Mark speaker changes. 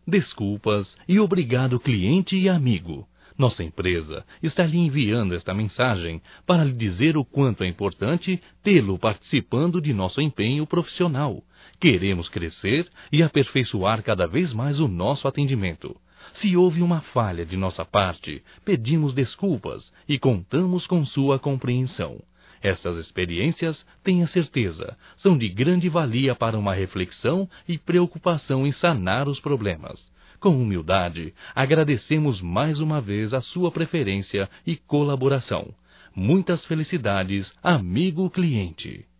Speaker 1: Desculpas e obrigado, cliente e amigo. Nossa empresa está lhe enviando esta mensagem para lhe dizer o quanto é importante tê-lo participando de nosso empenho profissional. Queremos crescer e aperfeiçoar cada vez mais o nosso atendimento. Se houve uma falha de nossa parte, pedimos desculpas e contamos com sua compreensão. Estas experiências, tenha certeza, são de grande valia para uma reflexão e preocupação em sanar os problemas. Com humildade, agradecemos mais uma vez a sua preferência e colaboração. Muitas felicidades, amigo cliente.